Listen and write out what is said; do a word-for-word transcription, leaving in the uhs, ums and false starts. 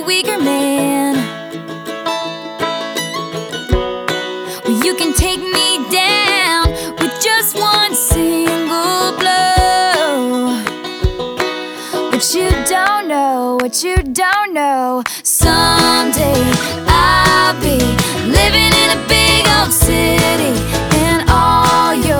a weaker man. Well, you can take me down with just one single blow. But you don't know what you don't know. Someday I'll be living in a big old city, and all your